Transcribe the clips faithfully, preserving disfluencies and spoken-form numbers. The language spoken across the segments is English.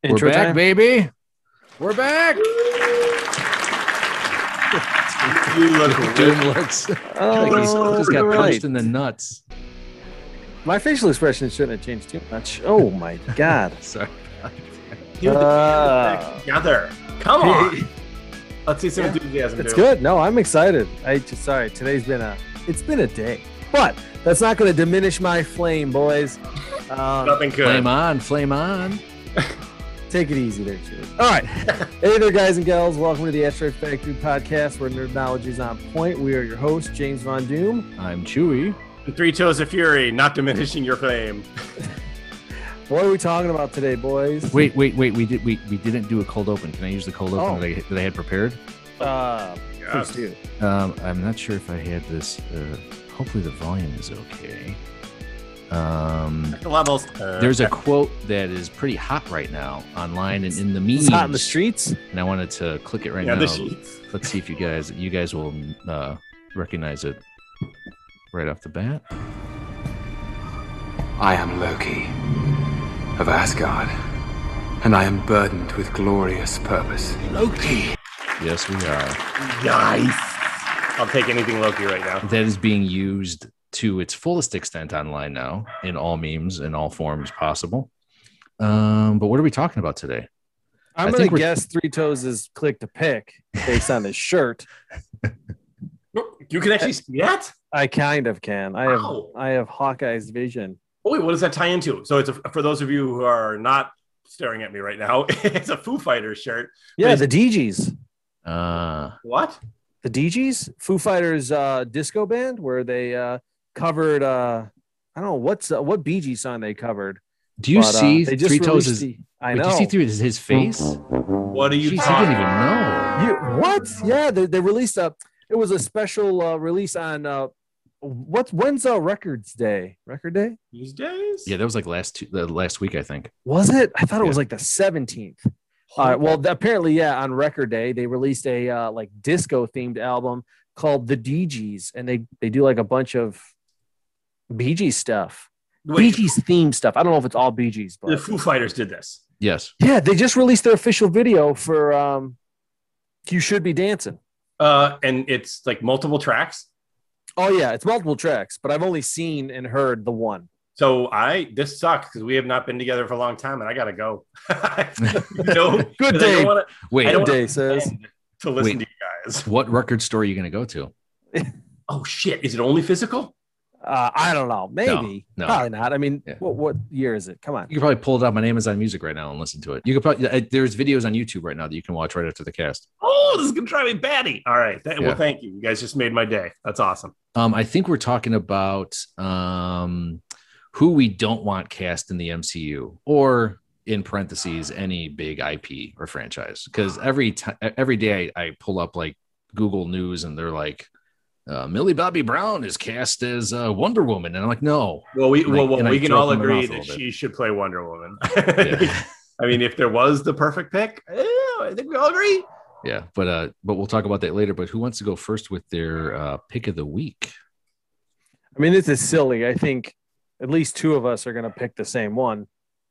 Intro We're back, time? baby. We're back. You look Doom weird. looks Oh, like he's just got right. punched in the nuts. My facial expression shouldn't have changed too much. Oh my god. Sorry. You Uh, together. Come on. Let's see some Yeah. enthusiasm. It's dude. good. No, I'm excited. I just sorry. Today's been a it's been a day, but that's not going to diminish my flame, boys. Um, Nothing good. Flame on, flame on. take it easy there, Chewie. All right. Hey there, guys and gals. Welcome to the Asteroid Factory podcast, where nerd knowledge is on point. We are your hosts, James Von Doom. I'm Chewy. Three Toes of Fury, not diminishing your flame. What are we talking about today, boys? Wait, wait, wait. We did we, we didn't do a cold open. Can I use the cold open Oh. that, I, that I had prepared? Uh, Yes. please do. Um, I'm not sure if I had this. Uh, hopefully the volume is okay. Um, The levels. Uh, there's a quote that is pretty hot right now online and in the memes. It's hot in the streets. And I wanted to click it right yeah, now. the sheets. Let's see if you guys you guys will uh, recognize it right off the bat. I am Loki of Asgard, and I am burdened with glorious purpose. Loki. Yes, we are. Nice. I'll take anything Loki right now. That is being used to its fullest extent online now in all memes in all forms possible. Um, but what are we talking about today? I'm I going think to we're- guess Three Toes is click to pick based on his shirt. You can actually see that? I kind of can. I have Wow. I have Hawkeye's vision. Oh, wait, what does that tie into? So it's a, for those of you who are not staring at me right now, it's a Foo Fighters shirt. Yeah, But the D Gs. Uh, What? The D Gs, Foo Fighters uh, disco band, where they uh, covered. Uh, I don't know what's uh, what Bee Gees song they covered. do you but, uh, see they just Three Toes released is? the- I Wait, know. do you see through his, his face? What are you Jeez, he talking didn't even know. You, what? Yeah, they, they released a. It was a special uh, release on uh, what's when's uh, Records Day? Record Day? these days? Yeah, that was like last two, the last week, I think. Was it? I thought it was Yeah. like the seventeenth. Uh, well, th- apparently, yeah. On Record Day, they released a uh, like disco themed album called the D Gs, and they they do like a bunch of Bee Gees stuff, Bee Wait, Gees themed stuff. I don't know if it's all Bee Gees, the but Foo Fighters did this. Yes. yeah, they just released their official video for um, "You Should Be Dancing." Uh, and it's like multiple tracks. Oh yeah, it's multiple tracks, but I've only seen and heard the one. So I this sucks because we have not been together for a long time, and I gotta go. no, Good 'cause I day. don't wanna- Wait, I don't Good wanna day, says. pretend to listen Wait. to you guys. what record store are you going to go to? Oh shit! Is it only physical? Uh, I don't know, maybe, no. probably not. I mean, Yeah. what what year is it? Come on. You can probably pull it up on Amazon Music right now and listen to it. You could probably uh, there's videos on YouTube right now that you can watch right after the cast. Oh, this is gonna drive me batty. All right. Th- Yeah. Well, thank you. You guys just made my day. That's awesome. Um, I think we're talking about um, who we don't want cast in the M C U, or in parentheses, any big I P or franchise. Because every time, every day I, I pull up like Google News and they're like, uh, Millie Bobby Brown is cast as uh, Wonder Woman, and I'm like, no. Well, we And I- well, well and I we can joke all in my agree mouth a that little bit. she should play Wonder Woman. Yeah. I mean, if there was the perfect pick, eh, I think we all agree. Yeah, but uh, but we'll talk about that later. But who wants to go first with their uh, pick of the week? I mean, this is silly. I think at least two of us are going to pick the same one.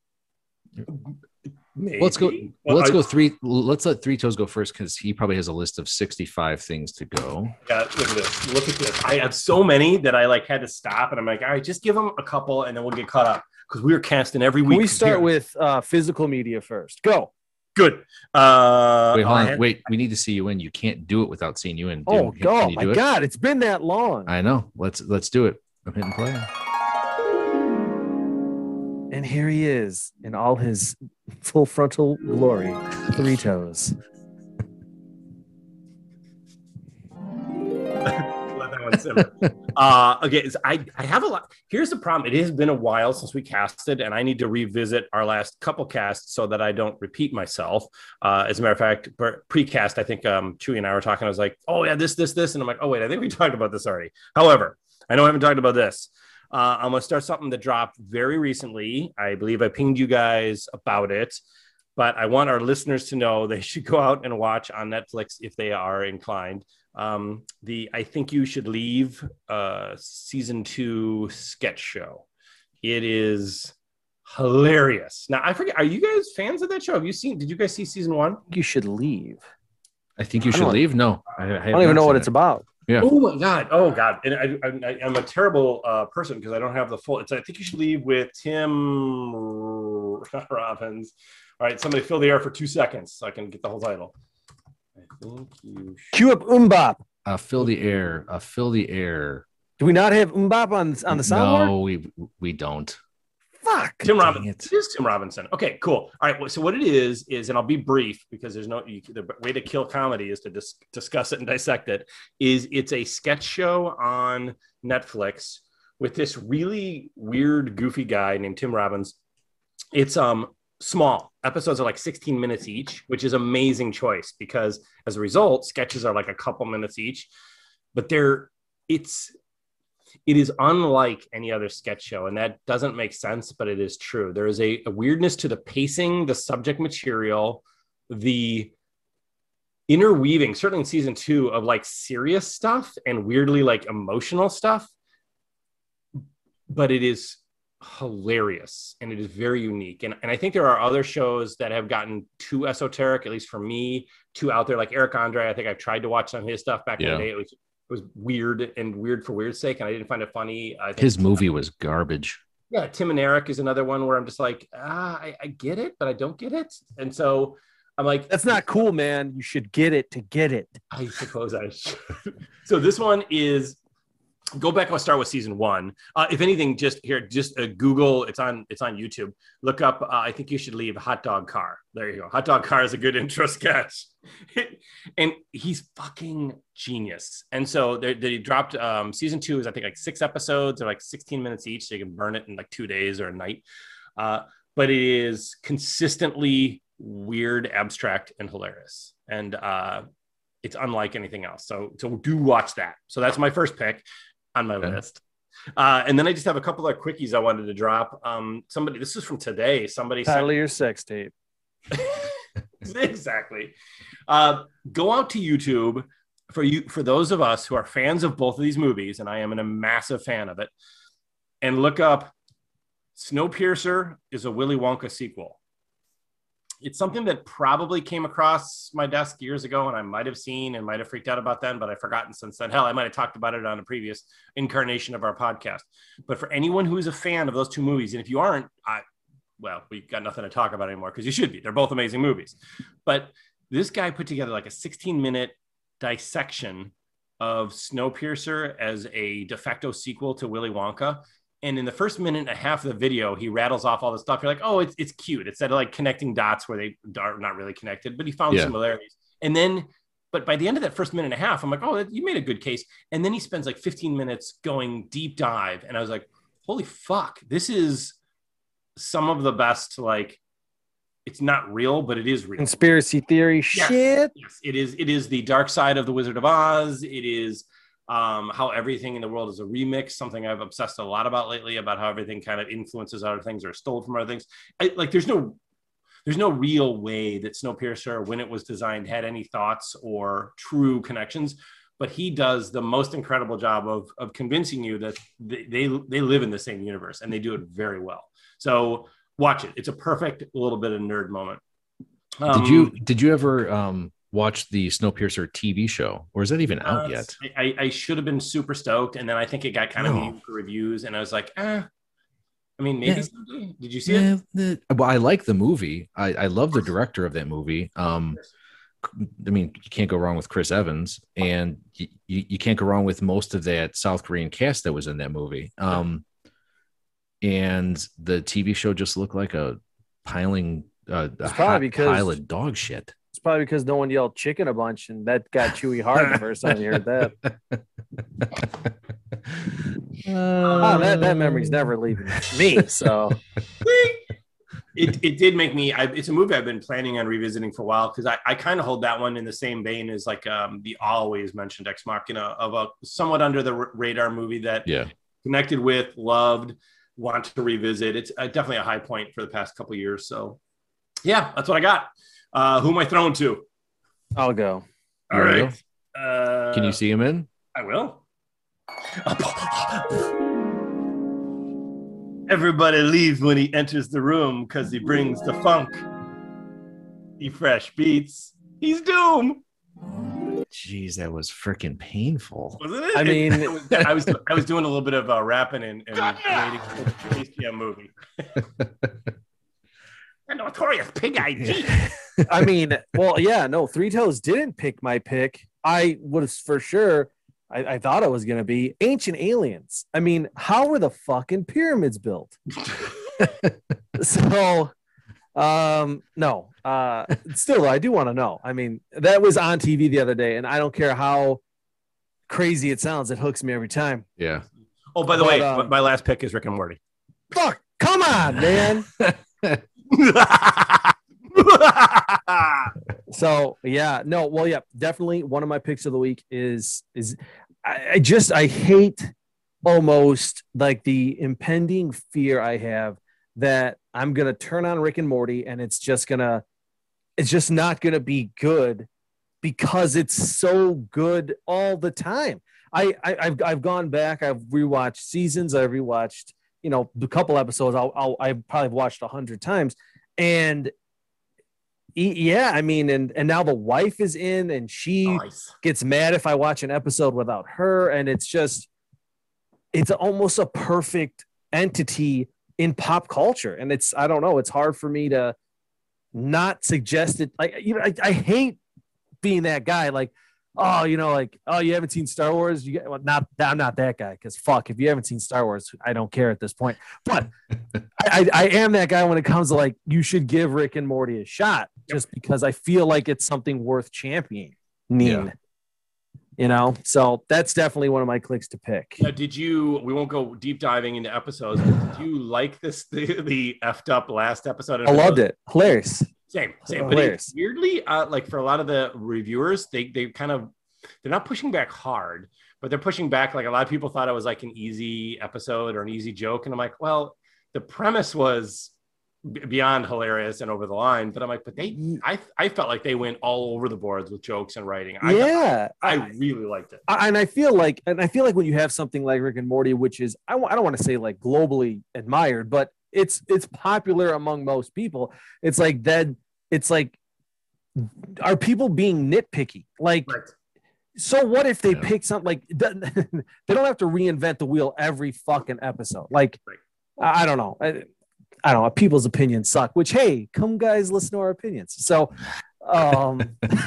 Maybe. Let's go. Well, let's I- go three. Let's let Three Toes go first because he probably has a list of sixty-five things to go. Yeah, look at this. Look at this. I have so many that I like had to stop, and I'm like, all right, just give them a couple, and then we'll get caught up because we were casting every Can week. we start Here. with uh, physical media first? Go. Good. Uh, Wait, hold I on. had- Wait, we need to see you in. You can't do it without seeing you in. Oh, Can- go. Can you My do it? God, it's been that long. I know. Let's let's do it. I'm hitting play. And here he is in all his full frontal glory. Three Toes. Let that one simmer. uh, okay, so I, I have a lot. Here's the problem. It has been a while since we casted, and I need to revisit our last couple casts so that I don't repeat myself. Uh, as a matter of fact, pre-cast, I think um, Chewy and I were talking. I was like, oh, yeah, this, this, this. And I'm like, oh, wait, I think we talked about this already. However, I know I haven't talked about this. Uh, I'm going to start something that dropped very recently. I believe I pinged you guys about it, but I want our listeners to know they should go out and watch on Netflix if they are inclined. Um, the I Think You Should Leave uh, season two sketch show. It is hilarious. Now I forget. Are you guys fans of that show? Have you seen? Did you guys see season one? You should leave. I think you I should don't- leave. No, I, I don't even know what it's about. Yeah. Oh my god! Oh god! And I, I, I'm a terrible uh, person because I don't have the full. It's I think you should leave with Tim Robbins. All right, somebody fill the air for two seconds so I can get the whole title. I think you. Should. Cue up Umbop. Uh, fill the air. Uh, fill the air. Do we not have Umbop on on the soundboard? No, we we don't. Fuck. Tim Dang Robinson. it. It is Tim Robinson. Okay, cool. All right. So what it is is, and I'll be brief because there's no you, the way to kill comedy is to dis- discuss it and dissect it. Is it's a sketch show on Netflix with this really weird, goofy guy named Tim Robbins. It's um small episodes are like sixteen minutes each, which is amazing choice because as a result, sketches are like a couple minutes each, but they're it's. It is unlike any other sketch show, and that doesn't make sense, but it is true. There is a, a weirdness to the pacing, the subject material, the interweaving, certainly in season two, of like serious stuff and weirdly like emotional stuff. But it is hilarious and it is very unique. And, and I think there are other shows that have gotten too esoteric, at least for me, too out there, like Eric Andre. I think I've tried to watch some of his stuff back Yeah. in the day. It was was weird and weird for weird's sake, and I didn't find it funny. I think, His movie was garbage. yeah, Tim and Eric is another one where I'm just like, ah, I, I get it, but I don't get it, and so I'm like, That's not cool, man. You should get it to get it. I suppose I should. So this one is. Go back. I'll start with season one. Uh, if anything, just here, just uh, Google. It's on. It's on YouTube. Look up. Uh, I think you should leave hot dog car. There you go. Hot dog car is a good intro sketch, and he's fucking genius. And so they, they dropped um, season two is I think like six episodes. They're like sixteen minutes each, so you can burn it in like two days or a night. Uh, but it is consistently weird, abstract, and hilarious, and uh, it's unlike anything else. So so do watch that. So that's my first pick on my Okay. list. Uh, and then I just have a couple of quickies I wanted to drop. Um, somebody, this is from today. Somebody Title sent of your sex tape. exactly. Uh, go out to YouTube for you for those of us who are fans of both of these movies, and I am a massive fan of it. And look up Snowpiercer is a Willy Wonka sequel. It's something that probably came across my desk years ago and I might have seen and might have freaked out about then, but I've forgotten since then. Hell, I might have talked about it on a previous incarnation of our podcast. But for anyone who is a fan of those two movies, and if you aren't, I, well, we've got nothing to talk about anymore because you should be. They're both amazing movies. But this guy put together like a sixteen minute dissection of Snowpiercer as a de facto sequel to Willy Wonka. And in the first minute and a half of the video, he rattles off all the stuff. You're like, oh, it's it's cute. It's that like connecting dots where they are not really connected, but he found Yeah. similarities. And then, but by the end of that first minute and a half, I'm like, oh, you made a good case. And then he spends like fifteen minutes going deep dive. And I was like, holy fuck, this is some of the best, like, it's not real, but it is real. Conspiracy theory Yes. shit. Yes, it is. It is the dark side of the Wizard of Oz. It is um, how everything in the world is a remix, something I've obsessed a lot about lately, about how everything kind of influences other things or stole from other things. I, like there's no, there's no real way that Snowpiercer, when it was designed, had any thoughts or true connections, but he does the most incredible job of, of convincing you that they, they, they live in the same universe and they do it very well. So watch it. It's a perfect little bit of nerd moment. Um, did you did you ever um, watch the Snowpiercer T V show, or is that even out Uh, yet? I, I should have been super stoked, and then I think it got kind of No. mean for reviews, and I was like, eh. I mean, maybe Yeah. someday. Did you see Yeah, it? the- well, I like the movie. I, I love the director of that movie. Um, I mean, you can't go wrong with Chris Evans, and you, you, you can't go wrong with most of that South Korean cast that was in that movie. Um, and the T V show just looked like a piling, uh, a It's probably hot because- pile of dog shit. It's probably because no one yelled chicken a bunch, and that got Chewy hard the first time you heard that. Oh, that that memory's never leaving me. So It, it did make me. I, it's a movie I've been planning on revisiting for a while because I, I kind of hold that one in the same vein as like um, the always mentioned Ex Machina of a somewhat under the r- radar movie that Yeah. connected with, loved, want to revisit. It's uh, definitely a high point for the past couple of years. So, yeah, that's what I got. Uh, who am I throwing to? I'll go. All You wanna right. Uh, Can you see him in? I will. Everybody leaves when he enters the room because he brings the funk. He fresh beats. He's Doom. Jeez, that was freaking painful. Wasn't it? I mean, it was, I was I was doing a little bit of uh, rapping and, and relating to the Space Jam movie. A notorious pig I G. I mean, well, yeah, no, Three Toes didn't pick my pick. I was for sure. I, I thought it was going to be Ancient Aliens. I mean, how were the fucking pyramids built? So, um, no, uh, still, I do want to know. I mean, that was on T V the other day, and I don't care how crazy it sounds, it hooks me every time. Yeah. Oh, by the But, way, um, my last pick is Rick and Morty. Fuck, come on, man. So yeah, no, well, yeah, definitely one of my picks of the week is is I, I just I hate almost like the impending fear I have that I'm gonna turn on Rick and Morty and it's just gonna it's just not gonna be good because it's so good all the time. I, I I've I've gone back, I've rewatched seasons, I've rewatched, you know, a couple episodes. I'll, I'll I've probably watched a hundred times, and yeah, I mean, and and now the wife is in, and she Nice. gets mad if I watch an episode without her, and it's just, it's almost a perfect entity in pop culture, and it's I don't know, it's hard for me to not suggest it. Like, you know, I, I hate being that guy, like, oh, you know, like, oh, you haven't seen Star Wars? You get, well, not, I'm not that guy, because fuck, if you haven't seen Star Wars, I don't care at this point. But I, I am that guy when it comes to like, you should give Rick and Morty a shot, just because I feel like it's something worth championing. Yeah. You know, so that's definitely one of my clicks to pick. Now, did you? We won't go deep diving into episodes. But did you like this? The, the effed up last episode. I loved it. Hilarious. Same, same. But Hilarious. it, weirdly, uh, like for a lot of the reviewers, they they kind of they're not pushing back hard, but they're pushing back. Like a lot of people thought it was like an easy episode or an easy joke, and I'm like, well, the premise was b- beyond hilarious and over the line. But I'm like, but they, I I felt like they went all over the boards with jokes and writing. I, Yeah, I, I really liked it. I- and I feel like, and I feel like when you have something like Rick and Morty, which is, I, w- I don't want to say like globally admired, but it's it's popular among most people. It's like that. It's like, are people being nitpicky? Like, Right. so what if they Yeah. pick something like they don't have to reinvent the wheel every fucking episode? Like, Right. I I don't know. I, I don't know. People's opinions suck. Which, hey, come guys, listen to our opinions. So, um,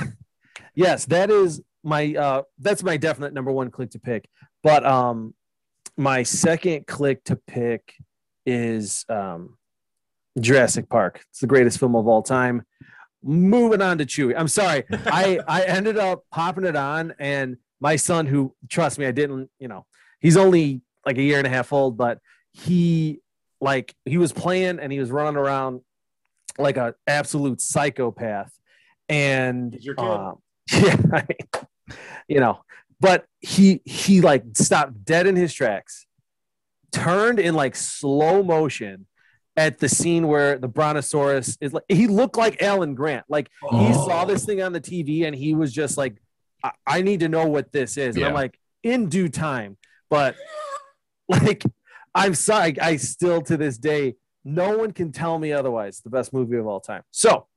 yes, that is my uh, that's my definite number one click to pick. But um, my second click to pick is um, Jurassic Park. It's the greatest film of all time. Moving on to Chewie. I'm sorry. I, I ended up popping it on, and my son, who, trust me, I didn't, you know, he's only like a year and a half old, but he like he was playing and he was running around like an absolute psychopath. And He's your kid. uh, yeah, I mean, you know, but he he like stopped dead in his tracks, turned in like slow motion at the scene where the brontosaurus is like, he looked like Alan Grant. Like he Oh. saw this thing on the T V and he was just like, I, I need to know what this is. And Yeah. I'm like, in due time. But like, I'm sorry, I still to this day, no one can tell me otherwise. The best movie of all time. So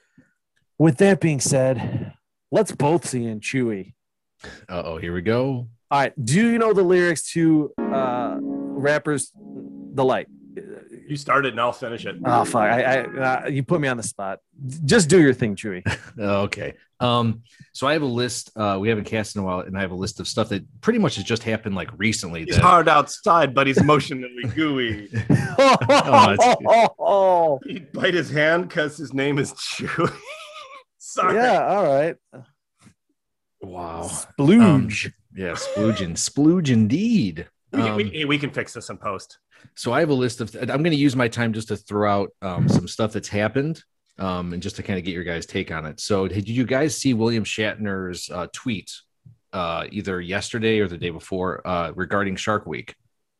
with that being said, let's both see in Chewie. Uh-oh, here we go. All right. Do you know the lyrics to uh Rapper's Delight? You started and I'll finish it. Oh fuck! I, I uh, you put me on the spot. Just do your thing, Chewie. Okay. Um, so I have a list. Uh, we haven't cast in a while, and I have a list of stuff that pretty much has just happened like recently. He's that, hard outside, but he's emotionally gooey. oh, that's good. oh, oh. He'd bite his hand because his name is Chewie. Sorry. Yeah. All right. Wow. Splooge. Yeah, splooge, splooge indeed. We, can- Um, we, we can fix this in post. So I have a list of. I'm going to use my time just to throw out um, some stuff that's happened, um, and just to kind of get your guys' take on it. So, did you guys see William Shatner's uh, tweet uh, either yesterday or the day before uh, regarding Shark Week?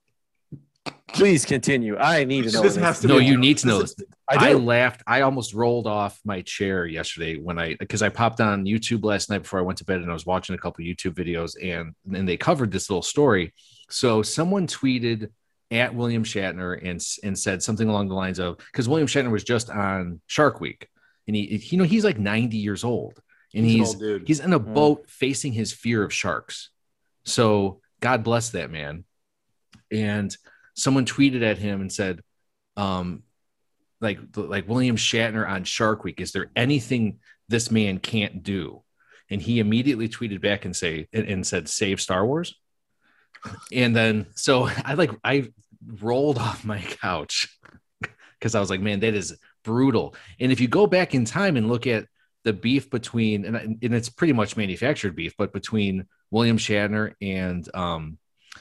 Please continue. I need to know. This this. has to No, be- you need to know this this. is- I I, do. laughed. I almost rolled off my chair yesterday when I because I popped on YouTube last night before I went to bed and I was watching a couple YouTube videos and and they covered this little story. So someone tweeted at William Shatner and and said something along the lines of, because William Shatner was just on Shark Week, and he, you know, he's like ninety years old, and he's he's, an he's in a boat facing his fear of sharks. So God bless that man. And someone tweeted at him and said, um, like like William Shatner on Shark Week, is there anything this man can't do? And he immediately tweeted back and say and, and said, save Star Wars. And then so I like I rolled off my couch because I was like, man, that is brutal. And if you go back in time and look at the beef between, and, and it's pretty much manufactured beef, but between William Shatner and um,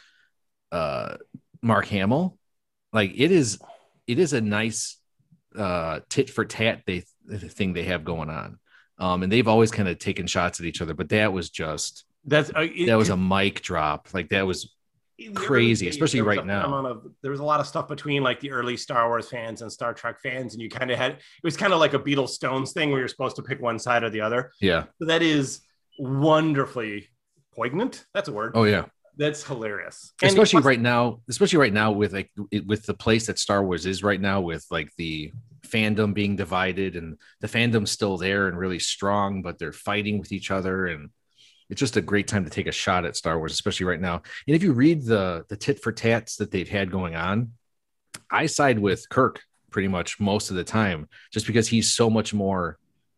uh, Mark Hamill, like it is, it is a nice uh, tit for tat they thing they have going on. Um, and they've always kind of taken shots at each other, but that was just, That's uh, it, that was a mic drop. Like that was crazy, especially right now. Of, there was a lot of stuff between like the early Star Wars fans and Star Trek fans, and you kind of had, it was kind of like a Beatles Stones thing where you're supposed to pick one side or the other. Yeah. So that is wonderfully poignant. That's a word. Oh yeah. That's hilarious. Especially and right now, especially right now with like with the place that Star Wars is right now, with like the fandom being divided, and the fandom's still there and really strong, but they're fighting with each other, and it's just a great time to take a shot at Star Wars, especially right now. And if you read the the tit for tats that they've had going on, I side with Kirk pretty much most of the time, just because he's so much more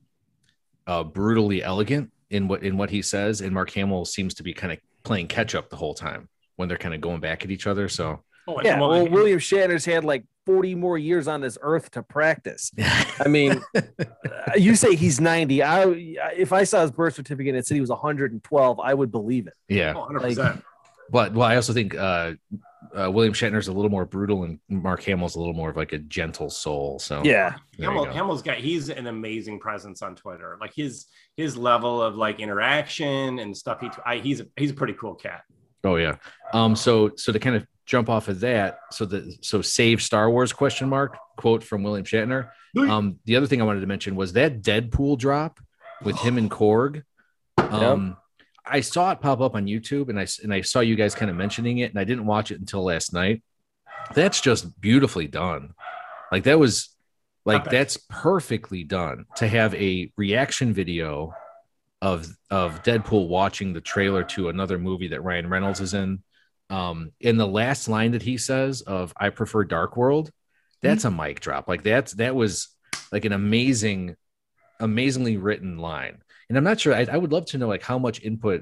uh, brutally elegant in what in what he says, and Mark Hamill seems to be kind of playing catch up the whole time when they're kind of going back at each other. So oh, yeah, well, William Shatner's had like forty more years on this earth to practice. I mean, you say he's ninety. I if I saw his birth certificate and it said he was one hundred twelve, I would believe it. Yeah, oh, one hundred percent. Like, but well, I also think uh, uh, William Shatner's a little more brutal, and Mark Hamill's a little more of like a gentle soul. So yeah, Hamill, Hamill's got he's an amazing presence on Twitter. Like his his level of like interaction and stuff. He I, he's a, he's a pretty cool cat. Oh yeah. Um. So so to kind of jump off of that, so the so save Star Wars question mark quote from William Shatner. Um. The other thing I wanted to mention was that Deadpool drop with him and Korg. Um. Yep. I saw it pop up on YouTube, and I and I saw you guys kind of mentioning it, and I didn't watch it until last night. That's just beautifully done. Like that was like that's perfectly done to have a reaction video of of Deadpool watching the trailer to another movie that Ryan Reynolds is in. Um, in the last line that he says of "I prefer Dark World," that's mm-hmm. a mic drop. Like that's that was like an amazing, amazingly written line. And I'm not sure. I, I would love to know like how much input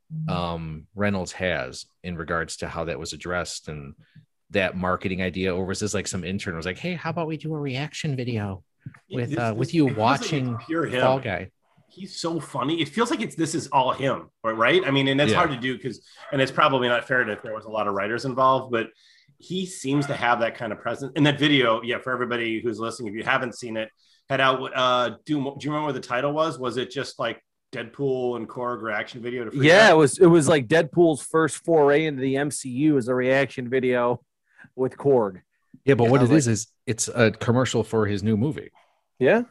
um, Reynolds has in regards to how that was addressed and that marketing idea, or was this like some intern was like, "Hey, how about we do a reaction video with this, uh, this, with you watching like Fall Guy?" He's so funny. It feels like it's this is all him, right? I mean, and that's yeah. hard to do because, and it's probably not fair if there was a lot of writers involved, but he seems to have that kind of presence in that video. Yeah, for everybody who's listening, if you haven't seen it, head out. Uh, do, do you remember what the title was? Was it just like Deadpool and Korg reaction video? To yeah, out? it was. It was like Deadpool's first foray into the M C U as a reaction video with Korg. Yeah, but yeah, what it like, is is it's a commercial for his new movie. Yeah.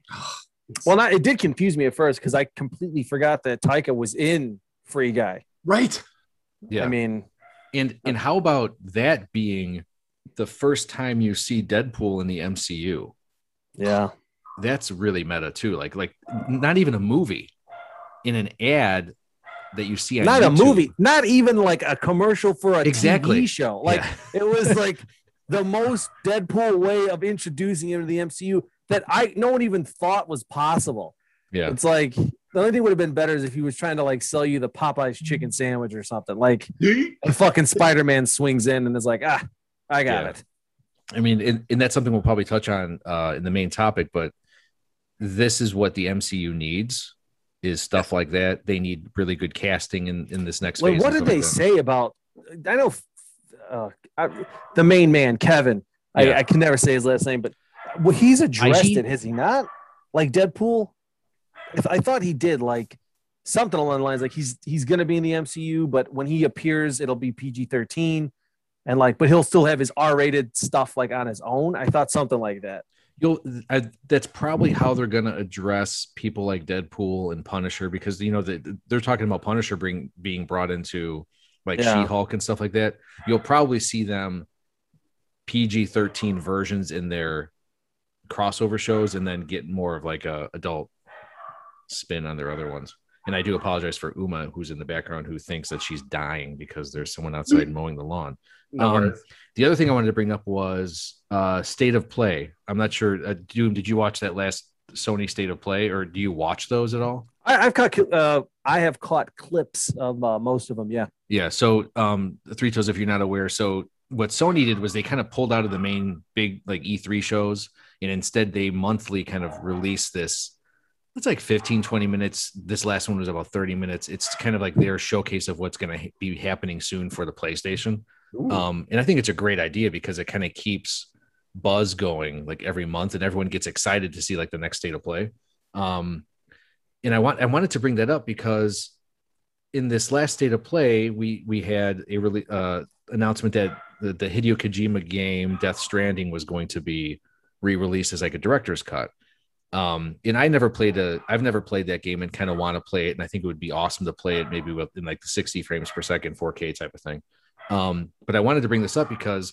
Well, not, it did confuse me at first because I completely forgot that Taika was in Free Guy. Right. Yeah. I mean, and and how about that being the first time you see Deadpool in the M C U? Yeah. That's really meta too. Like, like not even a movie, in an ad that you see on not YouTube. A movie, not even like a commercial for a exactly. T V show. Like yeah. It was like the most Deadpool way of introducing him to the M C U that I no one even thought was possible. Yeah, it's like the only thing would have been better is if he was trying to like sell you the Popeye's chicken sandwich or something. Like a fucking Spider-Man swings in and is like, ah, I got yeah. it. I mean, and, and that's something we'll probably touch on uh, in the main topic, but this is what the M C U needs is stuff like that. They need really good casting in, in this next phase. Wait, what did they like say about, I know uh, I, the main man, Kevin, yeah. I, I can never say his last name, but well, he's addressed it, has he not? Like Deadpool? If I thought he did, like something along the lines, like he's he's going to be in the M C U, but when he appears, it'll be P G thirteen. And like, but he'll still have his R-rated stuff like on his own. I thought something like that. You'll. I, that's probably how they're going to address people like Deadpool and Punisher, because you know the, they're talking about Punisher being being brought into like yeah. She-Hulk and stuff like that. You'll probably see them P G thirteen versions in their crossover shows and then get more of like a adult spin on their other ones. And I do apologize for Uma, who's in the background, who thinks that she's dying because there's someone outside mowing the lawn. No um, the other thing I wanted to bring up was uh, State of Play. I'm not sure. Uh, Doom, did you watch that last Sony State of Play, or do you watch those at all? I, I've caught uh, I have caught clips of uh, most of them. Yeah. Yeah. So um, Three Toes, if you're not aware, so what Sony did was they kind of pulled out of the main big like E three shows, and instead they monthly kind of released this. It's like fifteen, twenty minutes. This last one was about thirty minutes. It's kind of like their showcase of what's going to be happening soon for the PlayStation. Um, and I think it's a great idea because it kind of keeps buzz going like every month, and everyone gets excited to see like the next State of Play. Um, and I want I wanted to bring that up because in this last State of Play, we we had a really uh, announcement that the, the Hideo Kojima game Death Stranding was going to be re-released as like a director's cut. Um, and I never played a, I've never played that game and kind of want to play it. And I think it would be awesome to play it maybe in like the sixty frames per second, four K type of thing. Um, but I wanted to bring this up because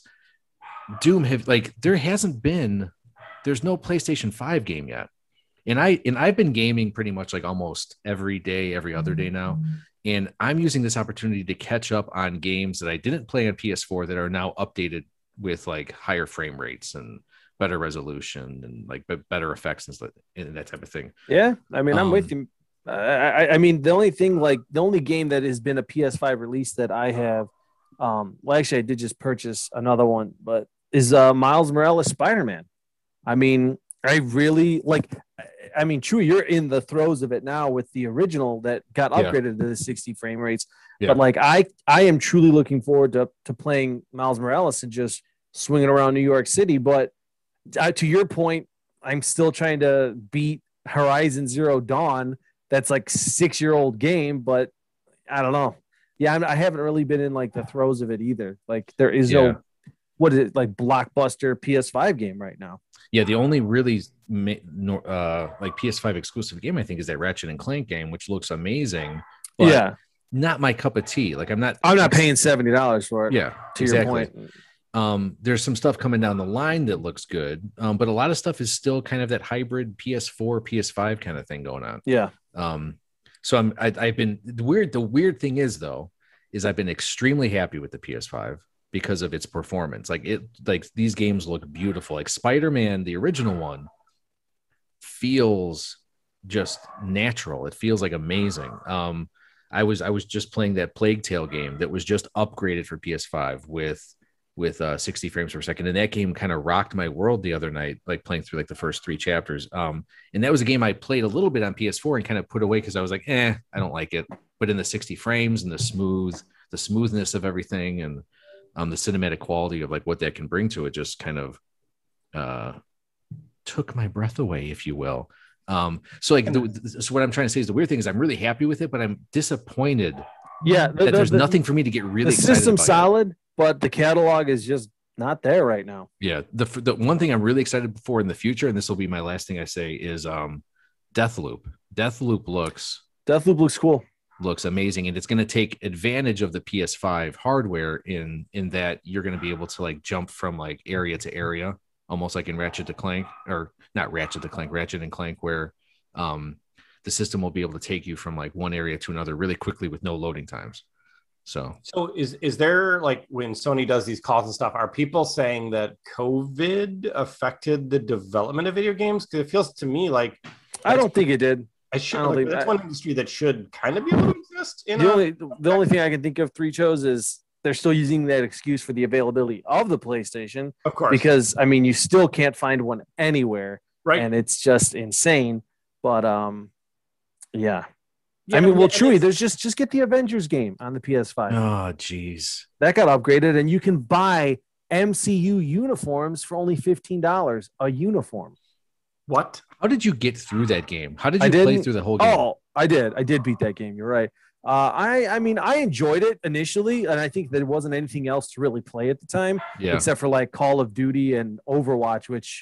Doom have like, there hasn't been, there's no PlayStation five game yet. And I, and I've been gaming pretty much like almost every day, every other day now. And I'm using this opportunity to catch up on games that I didn't play on P S four that are now updated with like higher frame rates and better resolution and like better effects and, stuff, and that type of thing. Yeah, I mean, I'm um, with you. I, I, I mean, the only thing, like the only game that has been a P S five release that I have, um, well, actually, I did just purchase another one, but is uh, Miles Morales Spider-Man. I mean, I really like. I mean, true, you're in the throes of it now with the original that got upgraded yeah. to the sixty frame rates. Yeah. But like, I, I am truly looking forward to to playing Miles Morales and just swinging around New York City, but. Uh, to your point, I'm still trying to beat Horizon Zero Dawn. That's like six year old game, but I don't know. Yeah, I'm, I haven't really been in like the throes of it either. Like there is yeah. no, what is it like blockbuster P S five game right now? Yeah, the only really uh, like P S five exclusive game I think is that Ratchet and Clank game, which looks amazing. But yeah, not my cup of tea. Like I'm not. I'm not paying seventy dollars for it. Yeah, to exactly. your point. Um, there's some stuff coming down the line that looks good, um, but a lot of stuff is still kind of that hybrid P S four, P S five kind of thing going on. Yeah. Um, so I'm, I, I've been the weird. The weird thing is though, is I've been extremely happy with the P S five because of its performance. Like it, like these games look beautiful. Like Spider-Man, the original one, feels just natural. It feels like amazing. Um, I was, I was just playing that Plague Tale game that was just upgraded for P S five with. with uh, sixty frames per second. And that game kind of rocked my world the other night, like playing through like the first three chapters. Um, and that was a game I played a little bit on P S four and kind of put away because I was like, eh, I don't like it. But in the sixty frames and the smooth, the smoothness of everything and um, the cinematic quality of like what that can bring to it just kind of uh, took my breath away, if you will. Um, so like, the, so what I'm trying to say is the weird thing is I'm really happy with it, but I'm disappointed yeah, the, that there's the, nothing for me to get really the excited system's about solid. Yet. But the catalog is just not there right now. Yeah. The the one thing I'm really excited for in the future, and this will be my last thing I say, is um, Deathloop. Deathloop looks Deathloop looks cool. Looks amazing, and it's going to take advantage of the P S five hardware in in that you're going to be able to like jump from like area to area, almost like in Ratchet to Clank, or not Ratchet to Clank, Ratchet and Clank, where um, the system will be able to take you from like one area to another really quickly with no loading times. So, so is is there like when Sony does these calls and stuff, are people saying that COVID affected the development of video games? Because it feels to me like I don't think it did. I should. I don't like, think that's that, one industry that should kind of be able to exist. In the a, only the only thing I can think of Three Toes is they're still using that excuse for the availability of the PlayStation. Of course, because I mean you still can't find one anywhere, right? And it's just insane. But um, yeah. Yeah, I mean, well, yeah, truly, there's just just get the Avengers game on the P S five. Oh, geez, that got upgraded, and you can buy M C U uniforms for only fifteen dollars a uniform. What? How did you get through that game? How did you play through the whole game? Oh, I did. I did beat that game. You're right. Uh, I I mean, I enjoyed it initially, and I think there wasn't anything else to really play at the time, yeah. except for like Call of Duty and Overwatch, which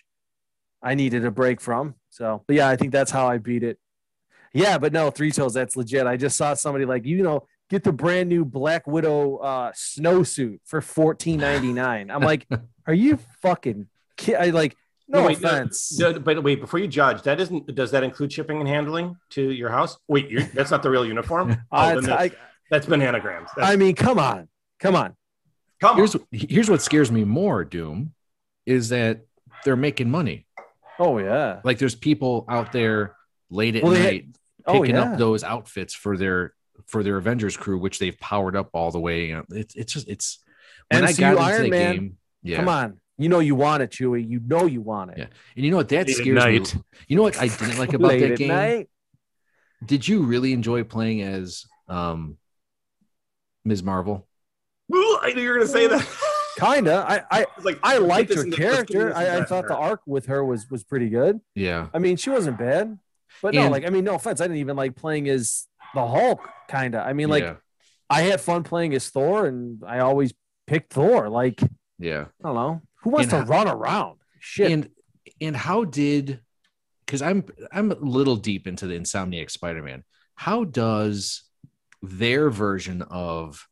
I needed a break from. So, but yeah, I think that's how I beat it. Yeah, but no, Three Toes, that's legit. I just saw somebody like, you know, get the brand new Black Widow uh, snowsuit for fourteen ninety-nine. I'm like, are you fucking kid? I like, no, no wait, offense. No, no, but wait, before you judge, that isn't, does that include shipping and handling to your house? Wait, you're, that's not the real uniform? Oh, uh, that's, I, that's bananagrams. That's, I mean, come on. Come on. Come here's, on. Here's what scares me more, Doom, is that they're making money. Oh, yeah. Like there's people out there late at well, night had, picking oh, yeah. up those outfits for their for their Avengers crew, which they've powered up all the way. It's it's just it's when M C U I got into Iron the Man, game. Yeah. Come on. You know you want it, Chewie. You know you want it. Yeah. And you know what that late scares me. You know what I didn't like about that game? Night. Did you really enjoy playing as um Miz Marvel? Ooh, I knew you were gonna say that. Kinda. I I like I liked her character. I, I thought her. the arc with her was was pretty good. Yeah. I mean, she wasn't bad. But and, no, like I mean, no offense. I didn't even like playing as the Hulk, kinda. I mean, like yeah. I had fun playing as Thor, and I always picked Thor. Like, yeah. I don't know. Who wants and to how, run around? Shit. And and how did because I'm I'm a little deep into the Insomniac Spider-Man. How does their version of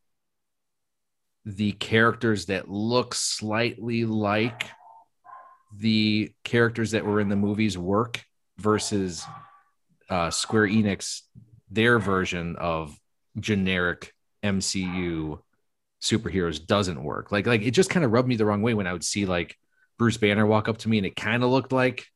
the characters that look slightly like the characters that were in the movies work versus uh, Square Enix, their version of generic M C U superheroes doesn't work? Like, like it just kind of rubbed me the wrong way when I would see like Bruce Banner walk up to me and it kind of looked like,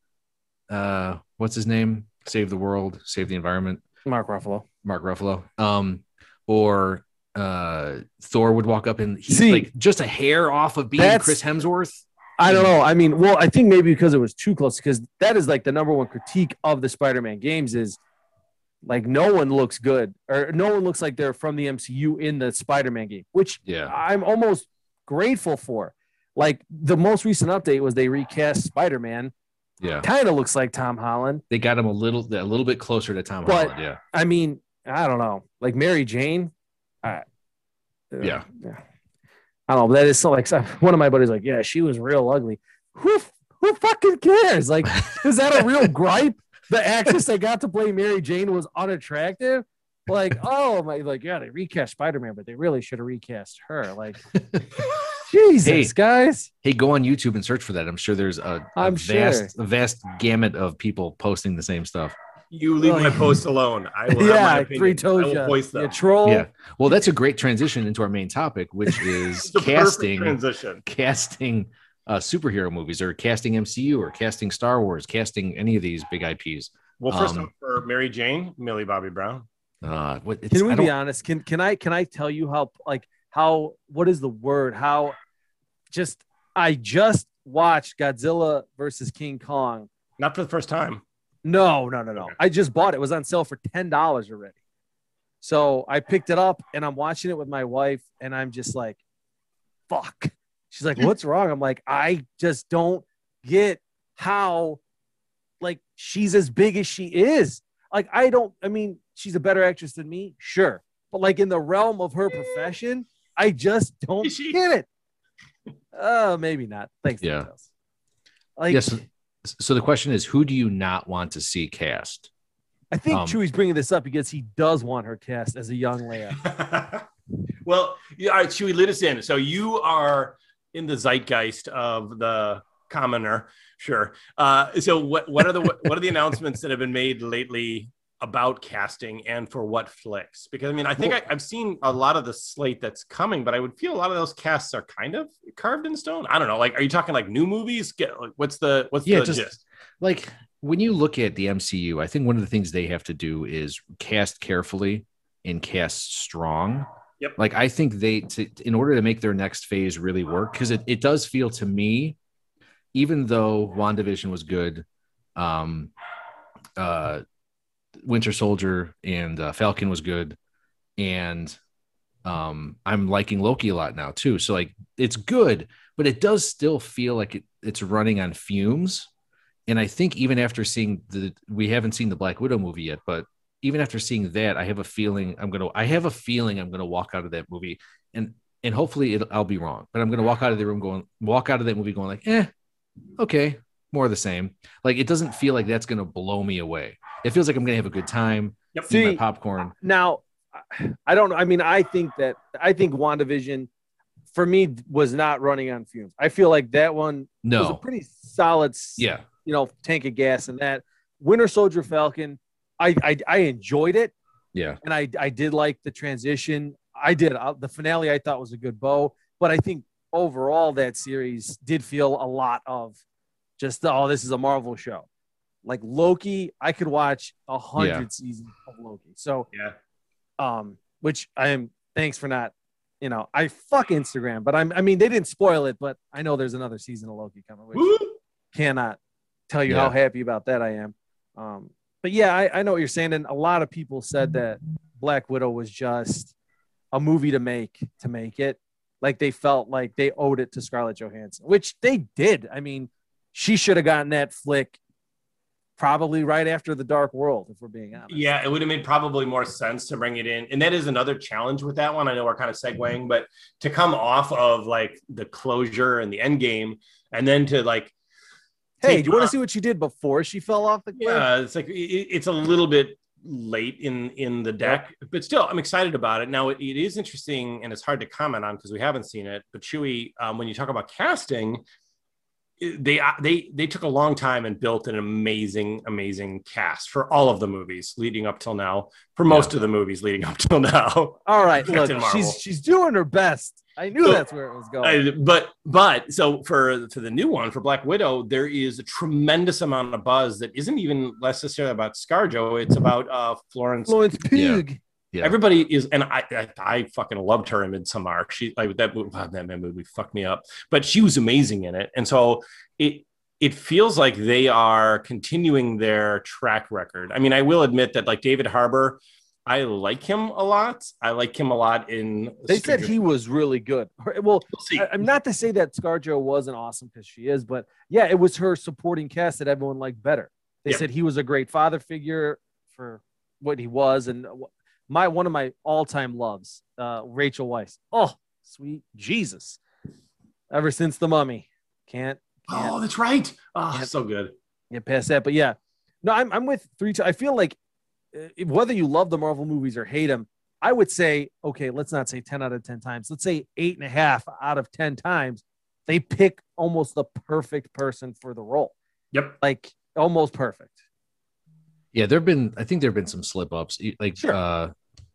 uh, what's his name? Save the world, save the environment. Mark Ruffalo. Mark Ruffalo. Um, or uh Thor would walk up and he's See, like just a hair off of being Chris Hemsworth. I don't know. I mean, well, I think maybe because it was too close, because that is like the number one critique of the Spider-Man games is like no one looks good or no one looks like they're from the M C U in the Spider-Man game, which yeah, I'm almost grateful for. Like the most recent update was they recast Spider-Man. Yeah, kind of looks like Tom Holland. They got him a little a little bit closer to Tom but, Holland. Yeah, I mean, I don't know. Like Mary Jane. Uh, yeah. yeah. I don't know, but that is so like one of my buddies like, yeah, she was real ugly. Who who fucking cares? Like, is that a real gripe? The actress that got to play Mary Jane was unattractive. Like, oh my, like, yeah, they recast Spider-Man, but they really should have recast her. Like, Jesus, hey, guys. Hey, go on YouTube and search for that. I'm sure there's a, a I'm vast, sure. a vast gamut of people posting the same stuff. You leave Oh, my yeah. post alone. I will yeah, have my three opinion. toes. I will voice them. You troll. Yeah. Well, that's a great transition into our main topic, which is It's a perfect casting, transition. casting uh, superhero movies, or casting M C U, or casting Star Wars, casting any of these big I Ps. Well, first Um, off, for Mary Jane, Millie Bobby Brown. Uh, what, it's, Can we I be don't- honest? Can can I can I tell you how like how what is the word? How just I just watched Godzilla versus King Kong. Not for the first time. No, no, no, no. Okay. I just bought it. It was on sale for ten dollars already. So I picked it up and I'm watching it with my wife, and I'm just like, fuck. She's like, what's wrong? I'm like, I just don't get how like she's as big as she is. Like, I don't, I mean, she's a better actress than me, sure. But like in the realm of her profession, I just don't Is she? get it. Uh, maybe not. Thanks. Yeah. Details. Like, yes. So the question is, who do you not want to see cast? I think Um, Chewie's bringing this up because he does want her cast as a young Leia. Well, yeah, all right, Chewie, lead us in. So you are in the zeitgeist of the commoner, sure. Uh, so what what are the what are the announcements that have been made lately about casting, and for what flicks? Because I mean, I think I, I've seen a lot of the slate that's coming, but I would feel a lot of those casts are kind of carved in stone. I don't know. Like, are you talking like new movies? Get like, what's the what's Yeah, the just- gist? Like when you look at the M C U, I think one of the things they have to do is cast carefully and cast strong. Yep. Like I think they, to, in order to make their next phase really work, because it, it does feel to me, even though WandaVision was good, um, uh, Winter Soldier and uh, Falcon was good, and um, I'm liking Loki a lot now too. So like it's good, but it does still feel like it, it's running on fumes. And I think even after seeing the, we haven't seen the Black Widow movie yet, but even after seeing that, I have a feeling I'm gonna, I have a feeling I'm gonna walk out of that movie, and and hopefully it, I'll be wrong, but I'm gonna walk out of the room going, walk out of that movie going like, eh, okay, more of the same. Like it doesn't feel like that's gonna blow me away. It feels like I'm gonna have a good time, Yep. eat my See, popcorn. Now, I don't know. I mean, I think that I think WandaVision for me was not running on fumes. I feel like that one no. was a pretty solid, yeah, you know, tank of gas. And that Winter Soldier Falcon, I I, I enjoyed it. Yeah, and I I did like the transition. I did uh, the finale. I thought was a good bow, but I think overall that series did feel a lot of just oh, this is a Marvel show. Like Loki, I could watch a hundred Yeah. seasons of Loki. So Yeah. um, which I am. Thanks for not. You know, I fuck Instagram, but I'm. I mean, they didn't spoil it, but I know there's another season of Loki coming. Which Woo! cannot tell you Yeah. how happy about that I am. Um, but yeah, I, I know what you're saying, and a lot of people said that Black Widow was just a movie to make to make it. Like they felt like they owed it to Scarlett Johansson, which they did. I mean, she should have gotten that flick probably right after The Dark World, if we're being honest. Yeah, it would have made probably more sense to bring it in. And that is another challenge with that one. I know we're kind of segueing, but to come off of like the closure and the end game, and then to like, Hey, take do you want to on- see what she did before she fell off the cliff? Yeah, it's like it, it's a little bit late in in the deck, but still, I'm excited about it. Now, it, it is interesting, and it's hard to comment on because we haven't seen it. But Chewie, um, when you talk about casting, they they they took a long time and built an amazing amazing cast for all of the movies leading up till now, for most Yeah. of the movies leading up till now. All right, look, Captain Marvel. she's she's doing her best. I knew So- that's where it was going. Uh, but but so for for the new one for Black Widow, there is a tremendous amount of buzz that isn't even necessarily about ScarJo. It's about uh Florence. Florence Pugh. Yeah. Everybody is, and I, I I fucking loved her in Midsommar. She like that movie, wow, that movie fucked me up, but she was amazing in it. And so it it feels like they are continuing their track record. I mean, I will admit that like David Harbour, I like him a lot. I like him a lot in. They said Stranger- he was really good. Her- Well, We'll see. I, I'm not to say that ScarJo wasn't awesome because she is, but yeah, it was her supporting cast that everyone liked better. They Yeah. said he was a great father figure for what he was, and wh- my one of my all-time loves, uh, Rachel Weisz. Oh, sweet Jesus! Ever since The Mummy, can't can't Oh, that's right. Oh, Yeah. so good. get past that. But yeah, no, I'm I'm with three. T- I feel like uh, whether you love the Marvel movies or hate them, I would say okay. Let's not say ten out of ten times. Let's say eight and a half out of ten times. They pick almost the perfect person for the role, Yep. like almost perfect. Yeah, there've been. I think there've been some slip ups. Like, Sure. uh,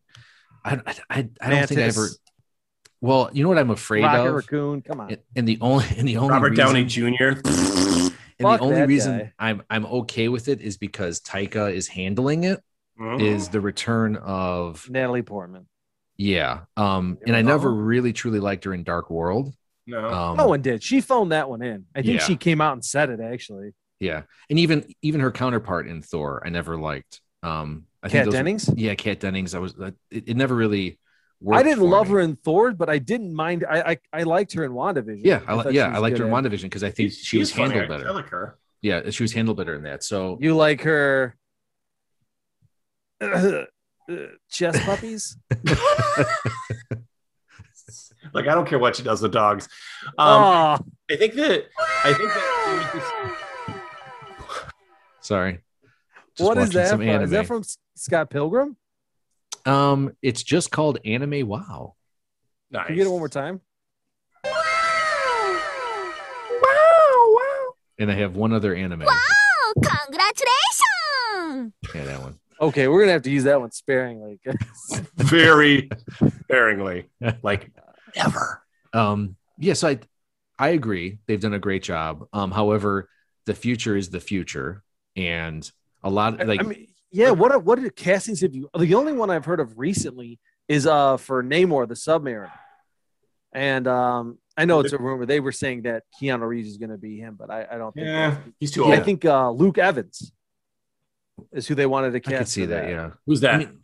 I, I, I, I don't think I Mantis, ever. Well, you know what I'm afraid Rocket of, Raccoon. Come on. and, and the only and the only Robert reason, Downey Junior and Fuck the only that reason guy. I'm I'm okay with it is because Taika is handling it. Mhm. Is the return of Natalie Portman. yeah, um, You and I know? never really truly liked her in Dark World. no. Um, No one did. She phoned that one in. I think Yeah. she came out and said it actually. Yeah, and even even her counterpart in Thor, I never liked. Um, I Kat those were- Dennings. yeah, Kat Dennings. I was it, it never really. Worked I didn't for love me. her in Thor, but I didn't mind. I I, I liked her in WandaVision. Yeah, I, thought li- she yeah, was I liked her good in at it. WandaVision because I think She's- she was she's funny. handled I- better. I like her. Yeah, she was handled better in that. So You like her uh, chest puppies? Like I don't care what she does with dogs. Um, oh, I think that I think that there was this- sorry. Just what is watching that some from? anime. Is that from S- Scott Pilgrim? Um, it's just called Anime Wow, nice. Can you get it one more time? and I have one other anime. Oh, congratulations! Yeah, that one. Okay, we're gonna have to use that one sparingly. Very sparingly, like ever. Um, yes, I I agree. They've done a great job. Um, however, the future is the future, and a lot I- like I mean, yeah. What what did castings have you? The only one I've heard of recently is uh for Namor the Submariner, and um I know it's a rumor. They were saying that Keanu Reeves is going to be him, but I, I don't think. Yeah, that's- he's too Yeah, old. I think uh, Luke Evans is who they wanted to I cast. could see for that. Yeah, Who's that? I mean,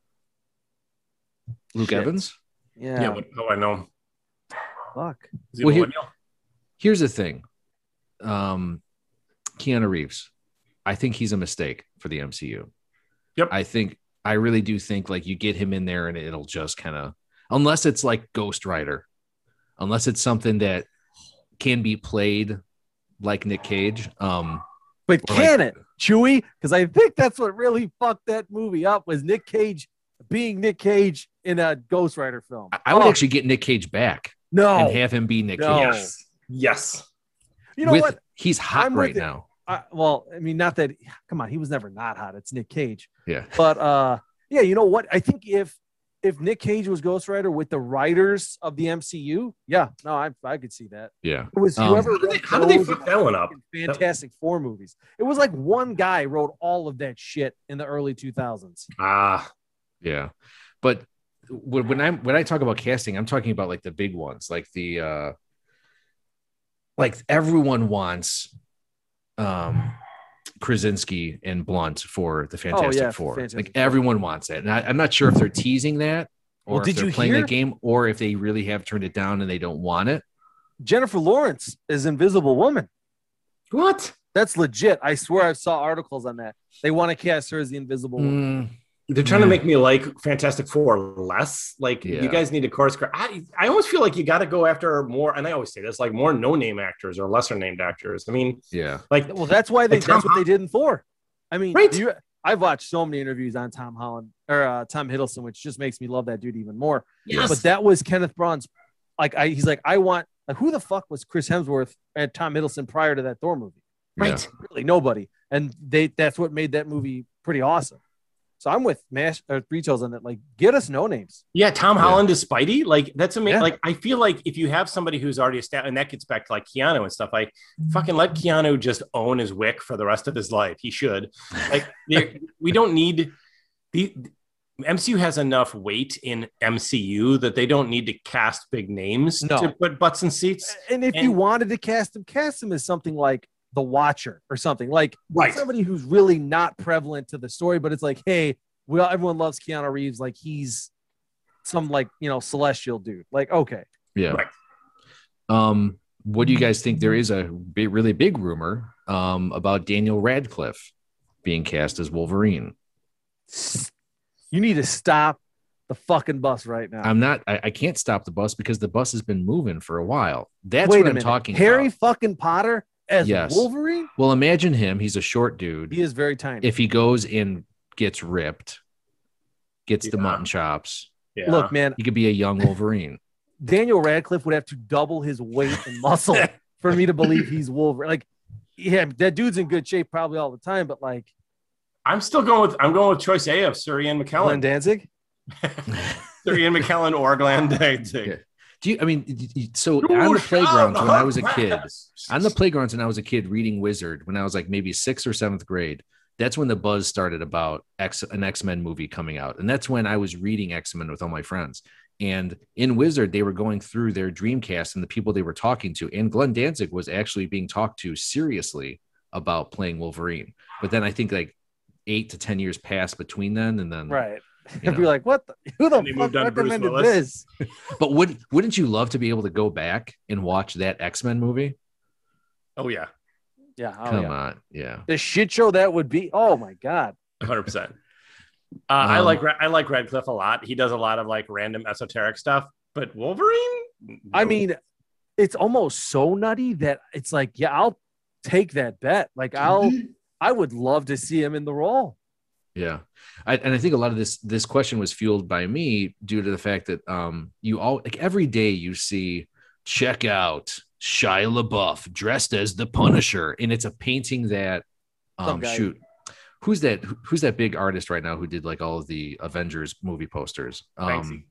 Luke Shit. Evans. yeah. yeah, what, oh, I know. Fuck. Is he Well, here- millennial? Here's the thing. Um, Keanu Reeves. I think he's a mistake for the M C U. Yep. I think I really do think like you get him in there and it'll just kind of, unless it's like Ghost Rider, unless it's something that can be played like Nick Cage. Um, But Or can like- it, Chewie? Because I think that's what really fucked that movie up was Nick Cage being Nick Cage in a Ghost Rider film. I, I would Oh, actually get Nick Cage back no. and have him be Nick No. Cage. Yes. Yes. You know With, what? He's hot I'm with right it. now. I, well, I mean, not that. Come on, he was never not hot. It's Nick Cage. Yeah. But uh, yeah, you know what? I think if if Nick Cage was Ghost Rider with the writers of the M C U, yeah, no, I I could see that. Yeah. It was Um, whoever How did they, wrote how did they those fuck that one up? Fantastic Four movies. It was like one guy wrote all of that shit in the early two thousands. Ah, Yeah. But when when I'm when I talk about casting, I'm talking about like the big ones, like the uh like everyone wants um Krasinski and Blunt for the Fantastic Oh, yeah, Four. Fantastic Like Four. everyone wants it. And I, I'm not sure if they're teasing that or Well, if did they're you playing hear? that game or if they really have turned it down and they don't want it. Jennifer Lawrence is Invisible Woman. what? That's legit. I swear I saw articles on that. They want to cast her as the Invisible Woman. Mm, They're trying to Yeah. make me like Fantastic Four less. Like Yeah. you guys need to course correct. I, I almost feel like you got to go after more, and I always say this, like more no-name actors or lesser named actors. I mean, yeah. like Well, that's why they. Like Tom that's what they did in Thor. I mean, Right. do you, I've watched so many interviews on Tom Holland or uh, Tom Hiddleston, which just makes me love that dude even more. yes. But that was Kenneth Branagh's. Like, I, he's like, I want. Like, who the fuck was Chris Hemsworth and Tom Hiddleston prior to that Thor movie? right. Really, nobody. And they. That's what made that movie pretty awesome. So I'm with Mash or Three Toes on that. Like, get us no names. Yeah, Tom Yeah. Holland is Spidey. Like that's amazing. Yeah. Like I feel like if you have somebody who's already established, and that gets back to like Keanu and stuff. Like fucking let Keanu just own his wick for the rest of his life. He should. Like there- we don't need the M C U has enough weight in M C U that they don't need to cast big names No. to put butts in seats. And if you And- wanted to cast him, cast him as something like The Watcher or something like Right. somebody who's really not prevalent to the story, but it's like, hey, we all, everyone loves Keanu Reeves, like he's some like you know celestial dude. Like, okay, Yeah. Right. Um, what do you guys think? There is a big, really big rumor um, about Daniel Radcliffe being cast as Wolverine. you need to stop the fucking bus right now. I'm not. I, I can't stop the bus because the bus has been moving for a while. That's Wait what a I'm minute, talking Harry about. fucking Potter as Yes. Wolverine. Well, imagine him. He's a short dude. He is very tiny. If he goes and gets ripped, gets the Yeah. mutton chops, Yeah. Look, man, he could be a young Wolverine. Daniel Radcliffe would have to double his weight and muscle for me to believe he's Wolverine. Like, yeah, that dude's in good shape probably all the time, but like I'm still going with I'm going with choice A of Sir Ian Glenn McKellen. Danzig. Sir Ian McKellen or Glenn Danzig. Yeah. Do you? I mean, y- y- so on the playgrounds when I was a kid, on the playgrounds when I was a kid reading Wizard, when I was like maybe sixth or seventh grade, that's when the buzz started about X, an X-Men movie coming out. And that's when I was reading X-Men with all my friends. And in Wizard, they were going through their Dreamcast and the people they were talking to. And Glenn Danzig was actually being talked to seriously about playing Wolverine. But then I think like eight to ten years passed between then. And then, Right. you And be know. like, what the, who the And they fuck moved on to Bruce recommended Willis. this? But would, wouldn't you love to be able to go back and watch that X-Men movie? Oh yeah, Yeah. Oh, Come yeah. on. Yeah. The shit show that would be. Oh my God. one hundred percent. Uh, I Um, like Ra- I like Radcliffe a lot. He does a lot of like random esoteric stuff, but Wolverine. I No. mean, it's almost so nutty that it's like, yeah, I'll take that bet. Like, I'll, I would love to see him in the role. Yeah. I, and I think a lot of this, this question was fueled by me due to the fact that um, you all like every day you see, check out Shia LaBeouf dressed as the Punisher. And it's a painting that, Some um, guy- shoot, who's that? who- Who's that big artist right now who did like all of the Avengers movie posters? Um, Banksy.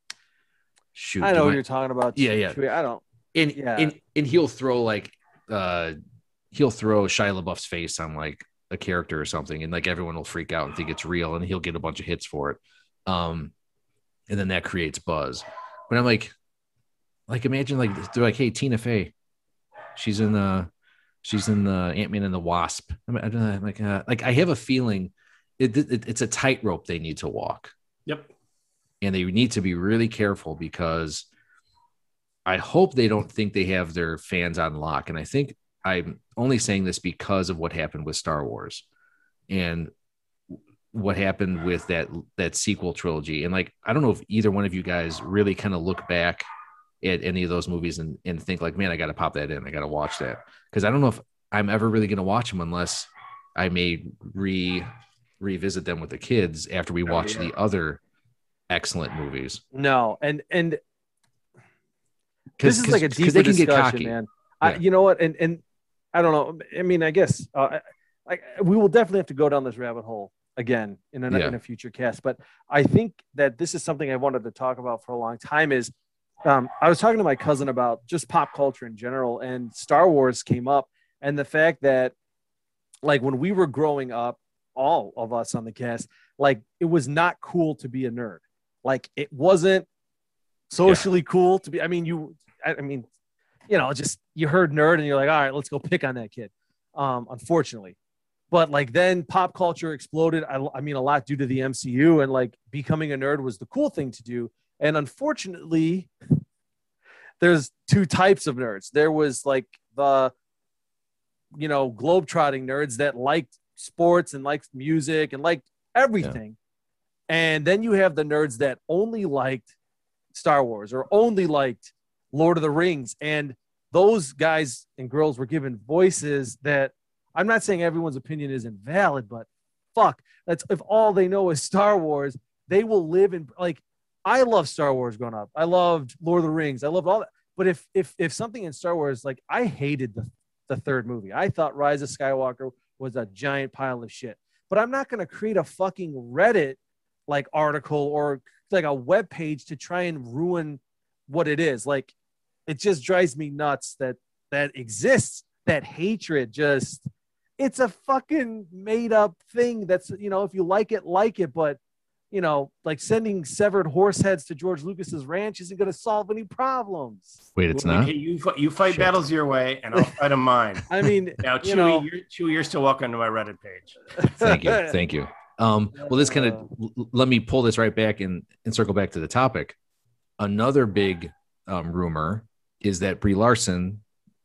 shoot. I do know what you're talking about. Yeah, yeah. I don't. and, Yeah. and and he'll throw like uh he'll throw Shia LaBeouf's face on like a character or something, and like everyone will freak out and think it's real, and he'll get a bunch of hits for it. Um, and then that creates buzz. But I'm like, like imagine like they're like, hey, Tina Fey, she's in the she's in the Ant-Man and the Wasp. I'm, I'm like, uh, like I have a feeling it, it, it's a tightrope they need to walk. Yep. And they need to be really careful because I hope they don't think they have their fans on lock. And I think I'm only saying this because of what happened with Star Wars and what happened with that, that sequel trilogy. And like, I don't know if either one of you guys really kind of look back at any of those movies and, and think like, man, I got to pop that in. I got to watch that. Cause I don't know if I'm ever really going to watch them unless I may re revisit them with the kids after we Oh, watch yeah. the other excellent movies. No, and and Because this is like a deeper they can get discussion, cocky. man. Yeah. I, you know what? And and I don't know. I mean, I guess uh, I, I, we will definitely have to go down this rabbit hole again in a, Yeah. in a future cast. But I think that this is something I wanted to talk about for a long time. Is um, I was talking to my cousin about just pop culture in general, and Star Wars came up, and the fact that like when we were growing up, all of us on the cast, like it was not cool to be a nerd. Like it wasn't socially cool to be. I mean, you. I, I mean, you know, just you heard nerd and you're like, all right, let's go pick on that kid. Um, unfortunately, but like then pop culture exploded. I, I mean, a lot due to the M C U, and like becoming a nerd was the cool thing to do. And unfortunately, there's two types of nerds. There was like the, you know, globetrotting nerds that liked sports and liked music and liked everything. Yeah. And then you have the nerds that only liked Star Wars or only liked Lord of the Rings. And those guys and girls were given voices that I'm not saying everyone's opinion isn't valid, but fuck, that's if all they know is Star Wars, they will live in like, I love Star Wars growing up. I loved Lord of the Rings. I loved all that. But if, if, if something in Star Wars, like I hated the, the third movie, I thought Rise of Skywalker was a giant pile of shit, but I'm not going to create a fucking Reddit like article or like a web page to try and ruin what it is. Like, it just drives me nuts that that exists. That hatred just, it's a fucking made up thing. That's, you know, if you like it, like it. But, you know, like sending severed horse heads to George Lucas's ranch isn't going to solve any problems. Wait, it's Well, not? okay, you, fi- you fight Shit. battles your way, and I'll fight them mine. I mean, Now, Chewy, you know, you're, Chewy, you're still welcome to my Reddit page. Thank you. Thank you. Um, well, this kind of, let me pull this right back and, and circle back to the topic. Another big um, rumor is that Brie Larson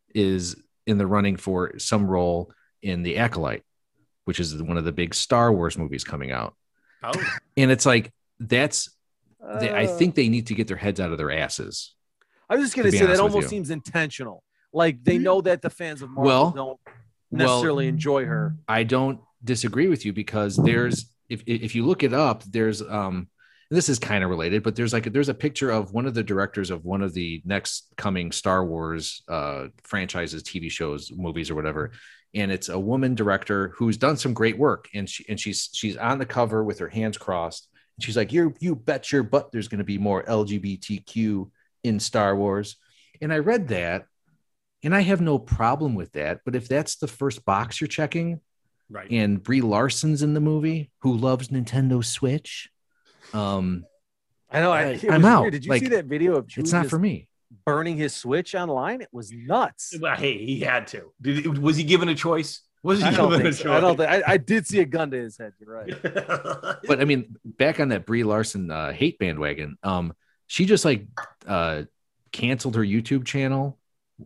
is in the running for some role in The Acolyte, which is one of the big Star Wars movies coming out. Oh, And it's like, that's, they, I uh, think they need to get their heads out of their asses. I was just going to to be say that honest with almost you. seems intentional. Like they know that the fans of Marvel Well, don't necessarily well, enjoy her. I don't disagree with you because there's, if, if you look it up, there's, um, and this is kind of related, but there's like, there's a picture of one of the directors of one of the next coming Star Wars uh, franchises, T V shows, movies, or whatever. And it's a woman director who's done some great work. And she, and she's, she's on the cover with her hands crossed. And she's like, you you bet your butt there's going to be more L G B T Q in Star Wars. And I read that and I have no problem with that. But if that's the first box you're checking, right. and Brie Larson's in the movie who loves Nintendo Switch, um, I know. I, I- it I'm was out. weird. Did you Like, see that video of Chewie it's not just for me. burning his Switch online? It was nuts. Well, hey, he had to. Did, was he given a choice? Was he I don't given a think. So. choice? I don't think. I, I did see a gun to his head. You're right. But I mean, back on that Brie Larson uh, hate bandwagon, um, she just like uh, canceled her YouTube channel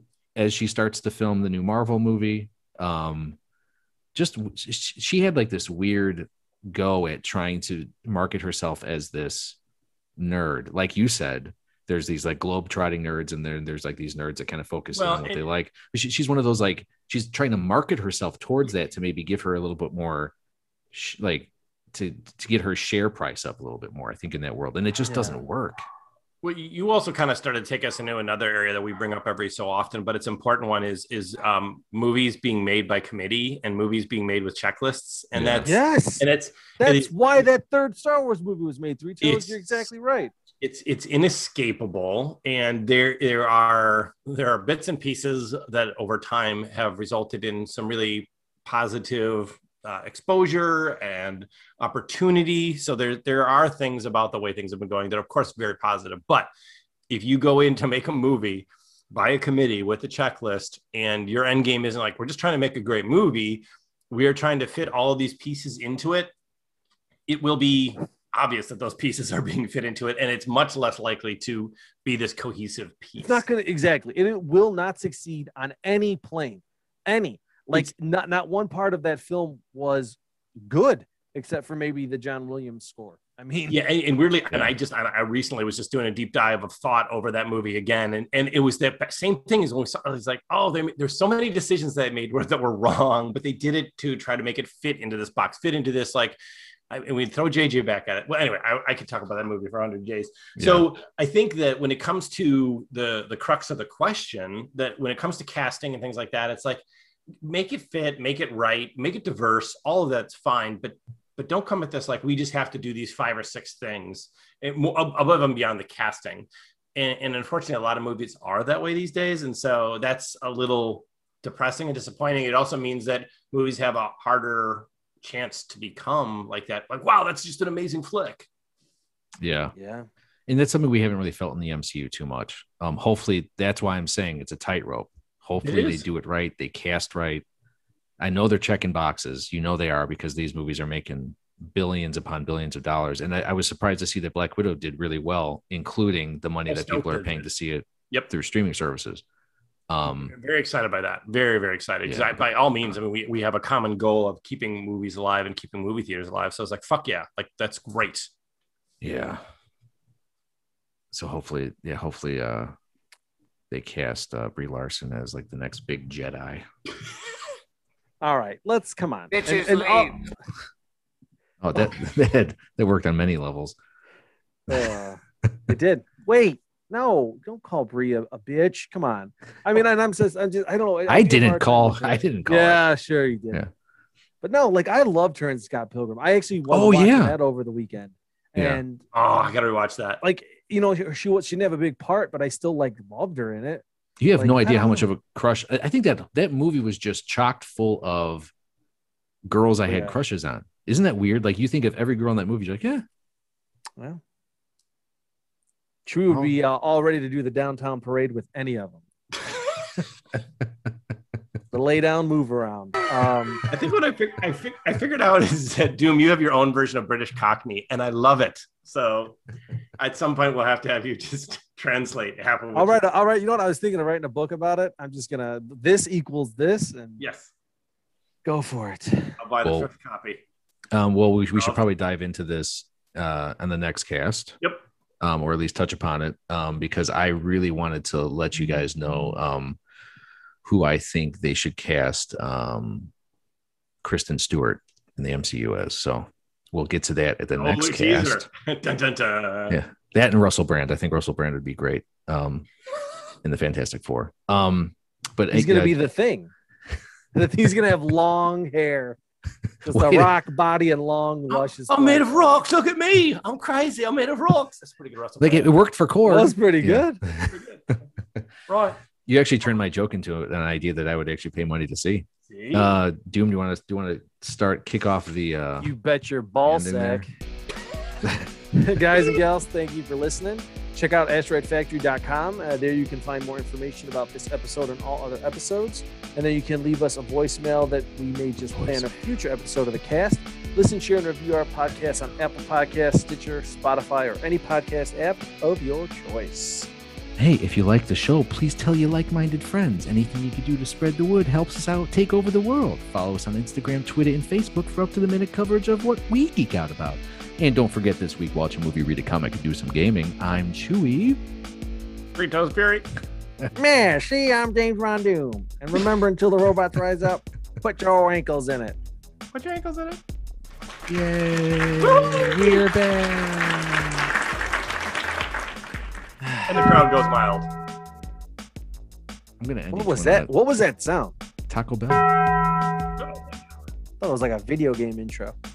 as she starts to film the new Marvel movie. Um, just she had like this weird go at trying to market herself as this nerd, like you said. There's these like globe-trotting nerds, and then there's like these nerds that kind of focus Well, on what and- they like. But she, she's one of those like she's trying to market herself towards that to maybe give her a little bit more, sh- like to to get her share price up a little bit more. I think in that world, and it just Yeah. doesn't work. Well, you also kind of started to take us into another area that we bring up every so often, but it's an important one is is um, movies being made by committee and movies being made with checklists, and Yeah. that's Yes, and it's that's it- why that third Star Wars movie was made. Three It's- Tales. You're exactly right. it's it's inescapable, and there there are there are bits and pieces that over time have resulted in some really positive uh, exposure and opportunity. So there there are things about the way things have been going that are, of course, very positive. But if you go in to make a movie by a committee with a checklist, and your end game isn't like we're just trying to make a great movie, we are trying to fit all of these pieces into it, it will be obvious that those pieces are being fit into it, and it's much less likely to be this cohesive piece. It's not going to exactly, and it will not succeed on any plane. Any like It's- not not one part of that film was good, except for maybe the John Williams score. I mean, Yeah, and, and weirdly, and I just I, I recently was just doing a deep dive of thought over that movie again, and and it was that same thing as when we saw. It's like, oh, they, there's so many decisions that they made were, that were wrong, but they did it to try to make it fit into this box, fit into this like I, and we throw J J back at it. Well, anyway, I, I could talk about that movie for one hundred days. So yeah. I think that when it comes to the the crux of the question, that when it comes to casting and things like that, it's like make it fit, make it right, make it diverse. All of that's fine, but but don't come at this like we just have to do these five or six things above and beyond the casting. And, and unfortunately, a lot of movies are that way these days, and so that's a little depressing and disappointing. It also means that movies have a harder chance to become like that, like wow, that's just an amazing flick. Yeah, yeah, and that's something we haven't really felt in the M C U too much. Um, hopefully, that's why I'm saying it's a tightrope. Hopefully, they do it right. They cast right. I know they're checking boxes. You know they are because these movies are making billions upon billions of dollars. And I, I was surprised to see that Black Widow did really well, including the money that people are paying to see it. Yep, through streaming services. Um, very excited by that. Very, very excited. Yeah. I, by all means, I mean, we, we have a common goal of keeping movies alive and keeping movie theaters alive. So it's like, fuck yeah, like that's great. Yeah. So hopefully, yeah, hopefully uh, they cast uh, Brie Larson as like the next big Jedi. All right, let's come on. Bitches and, and, leave. Oh, that that that worked on many levels. Uh, it did. Wait. No, don't call Brie a, a bitch. Come on. I mean, and I'm just, I'm just, I don't know. I, I didn't call. I didn't call. Yeah, her. Sure you did. Yeah. But no, like I loved her in Scott Pilgrim. I actually wanted oh, to watch yeah. that over the weekend. Yeah. And oh, I gotta rewatch that. Like you know, she she didn't have a big part, but I still like loved her in it. You have like, no idea how much of a crush. I think that that movie was just chocked full of girls I had yeah. crushes on. Isn't that weird? Like you think of every girl in that movie, you're like, yeah. Well. Chewie would be uh, all ready to do the downtown parade with any of them. The lay down, move around. Um, I think what I, fig- I, fig- I figured out is that Doom, you have your own version of British Cockney, and I love it. So at some point, we'll have to have you just translate half of it. All right, all right. You know what? I was thinking of writing a book about it. I'm just gonna this equals this, and yes, go for it. I'll buy the well, fifth copy. Um, well, we, we should probably dive into this uh, on the next cast. Yep. Um, or at least touch upon it, um, because I really wanted to let you guys know um, who I think they should cast um, Kristen Stewart in the M C U as. So we'll get to that at the oh, next cast. dun, dun, dun. Yeah, that and Russell Brand. I think Russell Brand would be great um, in the Fantastic Four. Um, but he's going to uh, be the Thing. He's going to have long hair. Just a rock body and long, luscious. I'm, I'm made of rocks. Look at me. I'm crazy. I'm made of rocks. That's pretty good, Russell. Like it, it worked for Core. That's pretty yeah. good. pretty good. Right. You actually turned my joke into an idea that I would actually pay money to see. see? Uh, Doom, do you want to do you want to start kick off the? Uh, you bet your ball sack. Guys and gals, thank you for listening. Check out asteroid factory dot com. Uh, there you can find more information about this episode and all other episodes. And then you can leave us a voicemail that we may just play in a future episode of the cast. Listen, share, and review our podcast on Apple Podcasts, Stitcher, Spotify, or any podcast app of your choice. Hey, if you like the show, please tell your like-minded friends. Anything you can do to spread the word helps us out, take over the world. Follow us on Instagram, Twitter, and Facebook for up-to-the-minute coverage of what we geek out about. And don't forget this week, watch a movie, read a comic, and do some gaming. I'm Chewy. Fritos Fury. Man, see, I'm James Rondoom. And remember, until the robots rise up, put your ankles in it. Put your ankles in it. Yay! We're back. And the crowd goes mild. I'm gonna end. What was that? What was that sound? Taco Bell. I thought it was like a video game intro.